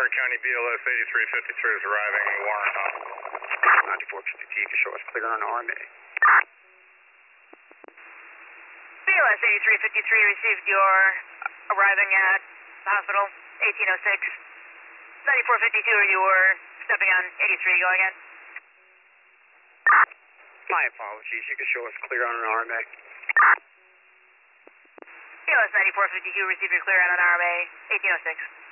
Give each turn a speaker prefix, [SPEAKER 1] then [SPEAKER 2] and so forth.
[SPEAKER 1] Warren County BLS 8353 is arriving in Warren Hospital.
[SPEAKER 2] 9450T, you can show us clear on RMA.
[SPEAKER 3] BLS 8353 received your arriving at the hospital, 1806. 9452, you were stepping on 83, go again.
[SPEAKER 2] My apologies, you can show us clear on an RMA.
[SPEAKER 3] BLS 9452 received your clear on an RMA, 1806.